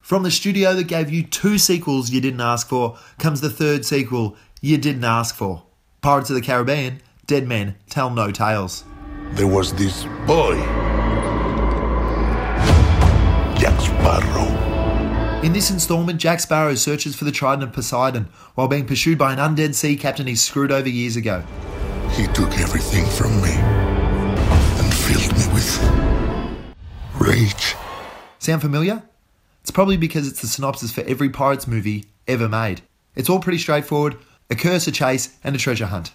From the studio that gave you 2 sequels you didn't ask for, comes the 3rd sequel you didn't ask for. Pirates of the Caribbean, Dead Men Tell No Tales. There was this boy, Jack Sparrow. In this installment, Jack Sparrow searches for the Trident of Poseidon while being pursued by an undead sea captain he screwed over years ago. He took everything from me and filled me with rage. Sound familiar? It's probably because it's the synopsis for every Pirates movie ever made. It's all pretty straightforward: a curse, a chase, and a treasure hunt.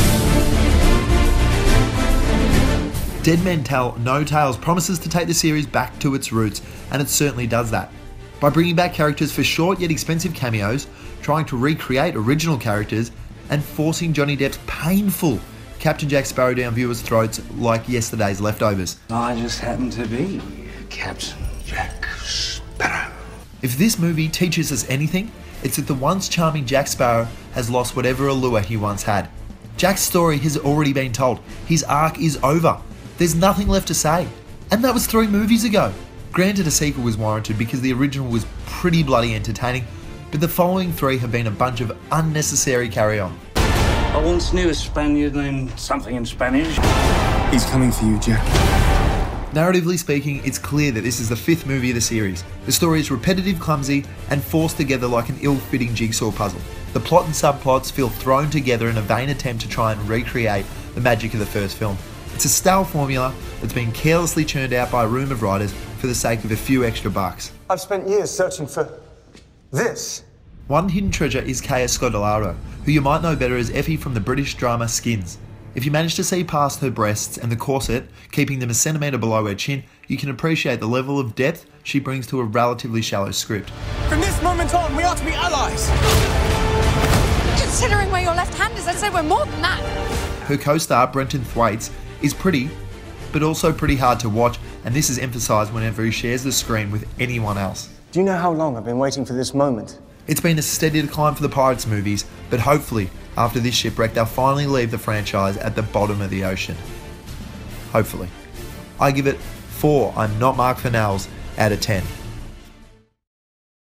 Dead Men Tell No Tales promises to take the series back to its roots, and it certainly does that. By bringing back characters for short yet expensive cameos, trying to recreate original characters, and forcing Johnny Depp's painful Captain Jack Sparrow down viewers' throats like yesterday's leftovers. I just happen to be Captain Jack Sparrow. If this movie teaches us anything, it's that the once charming Jack Sparrow has lost whatever allure he once had. Jack's story has already been told. His arc is over. There's nothing left to say. And that was 3 movies ago. Granted, a sequel was warranted because the original was pretty bloody entertaining, but the following 3 have been a bunch of unnecessary carry-on. I once knew a Spaniard named something in Spanish. He's coming for you, Jack. Narratively speaking, it's clear that this is the 5th movie of the series. The story is repetitive, clumsy, and forced together like an ill-fitting jigsaw puzzle. The plot and subplots feel thrown together in a vain attempt to try and recreate the magic of the first film. It's a stale formula that's been carelessly churned out by a room of writers for the sake of a few extra bucks. I've spent years searching for this. One hidden treasure is Kaya Scodelario, who you might know better as Effie from the British drama Skins. If you manage to see past her breasts and the corset, keeping them a centimetre below her chin, you can appreciate the level of depth she brings to a relatively shallow script. From this moment on, we are to be allies. Considering where your left hand is, I'd say we're more than that. Her co-star, Brenton Thwaites, is pretty, but also pretty hard to watch, and this is emphasised whenever he shares the screen with anyone else. Do you know how long I've been waiting for this moment? It's been a steady decline for the Pirates movies, but hopefully, after this shipwreck, they'll finally leave the franchise at the bottom of the ocean. Hopefully. I give it 4 I'm Not Mark Fennells out of 10.